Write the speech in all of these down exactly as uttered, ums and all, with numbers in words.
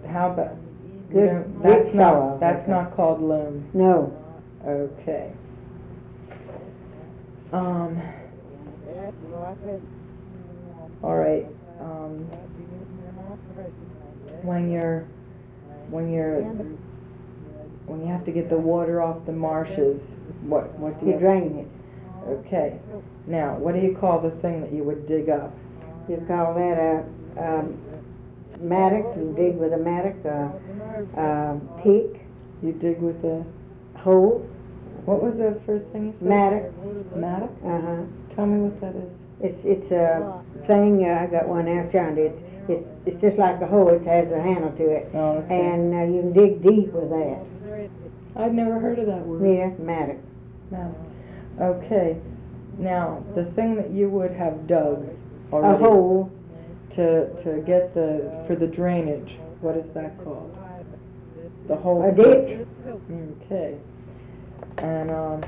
how about, you Good, don't- good that's not, soil. that's not called loam. No. Okay. Um, all right, um, when you're, when you're, when you have to get the water off the marshes, what, what do you? You drain it. Okay. Now, what do you call the thing that you would dig up? You call that a, um, mattock. You dig with a mattock, a, a pick, You dig with a, hoe, what was the first thing you said? mattock. Mattock? Uh-huh. Tell me what that is. It's, it's a thing, uh, I got one out yonder. It's, it's, it's just like a hoe. It has a handle to it. Oh, okay. And uh, you can dig deep with that. I'd never heard of that word. Yeah, mattock. Mattock. Okay. Now, the thing that you would have dug A already hole. to to get the for the drainage, what is that called? The hole. A ditch. Okay. And um,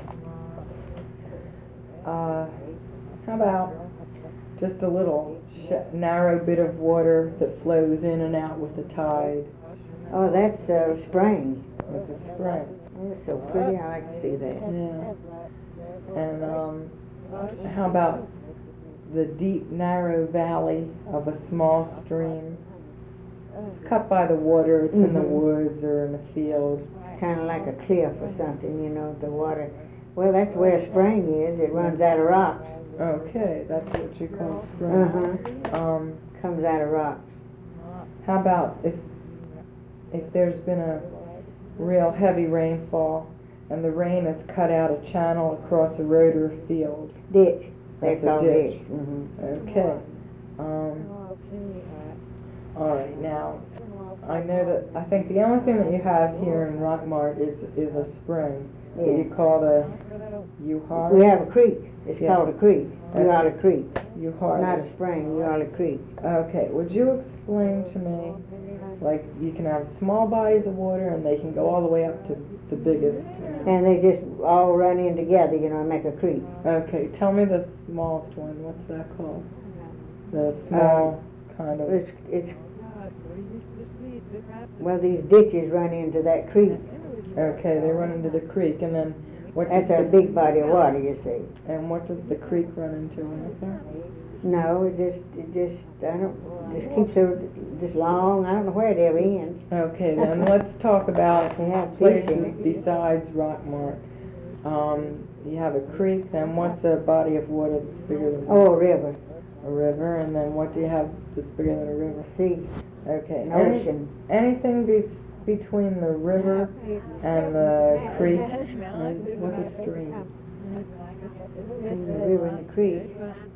uh, how about just a little sh narrow bit of water that flows in and out with the tide? Oh, that's a spring. It's a spring. Oh, it's so pretty. I like to see that. Yeah. And um, how about the deep, narrow valley of a small stream? It's cut by the water. It's in the Mhm. woods or in a field. It's kind of like a cliff or something, you know, the water. Well, that's where a spring is. It runs out of rocks. Okay, that's what you call spring. Uh-huh. Um, Comes out of rocks. how about if if there's been a real heavy rainfall and the rain has cut out a channel across a road or a field? Ditch. They That's a call ditch. ditch. Mm-hmm. Okay. Um, all right. Now, I know that I think the only thing that you have here in Rockmart is is a spring that Yeah. you call the Uhart. We have a creek. It's Yeah. called a creek. That's Uala it. Creek. Uhart. Not a spring, Uala Creek. Okay. Would you explain to me, like, you can have small bodies of water and they can go all the way up to the biggest? And they just all run in together, you know, and make a creek. Okay. Tell me the smallest one. What's that called? The small kind of. It's, it's, well, these ditches run into that creek. Okay, they run into the creek, and then what That's does a the, big body of water, you see. and what does the creek run into? Anything? No, it just, it just, I don't, just keeps it just long. I don't know where it ever ends. Okay, then let's talk about They have places fishing. besides Rockmart. Um, you have a creek, then what's a body of water that's bigger than Oh, a river, a river, and then what do you have that's bigger than a river? sea, Okay, an any- ocean. anything be between the river and the creek? Uh, What's a stream? Between the river and the creek.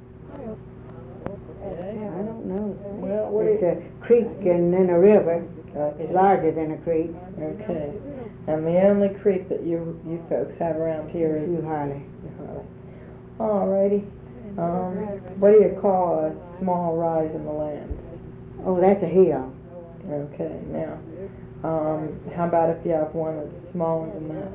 I don't know. Well, what is It's a creek and then a river. Okay. It's larger than a creek. Okay. And the only creek that you you folks have around here is Hugh Harley. Alrighty. Um, what do you call a small rise in the land? Oh, that's a hill. Okay. Now, um, how about if you have one that's smaller than that?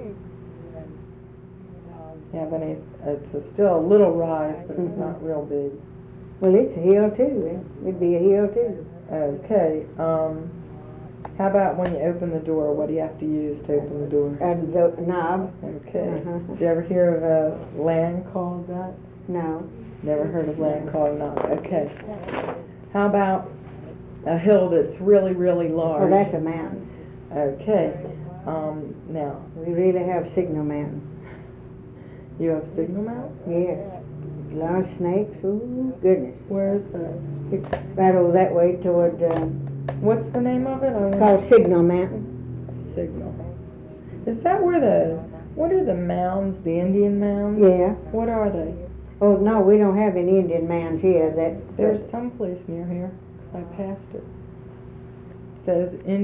You have any? It's a, still a little rise, but it's not real big. Well, it's a hill too. It'd be a hill too. Okay. Um, how about when you open the door? What do you have to use to open the door? And the knob. Okay. Uh-huh. Did you ever hear of a land called that? No. Never heard of land called knob. Okay. How about a hill that's really, really large? Oh, that's a mountain. Okay. Um, now, We really have Signal Mountain. you have Signal Mountain? Yeah. Large snakes. Ooh, goodness. Where is that? It's right over that way toward, uh, What's the name of it? I it's called Signal Mountain. Signal. Is that where the, what are the mounds, the Indian mounds? Yeah. What are they? Oh, no, we don't have any Indian mounds here. That, There's some place near here, 'cause I passed it. Says Indian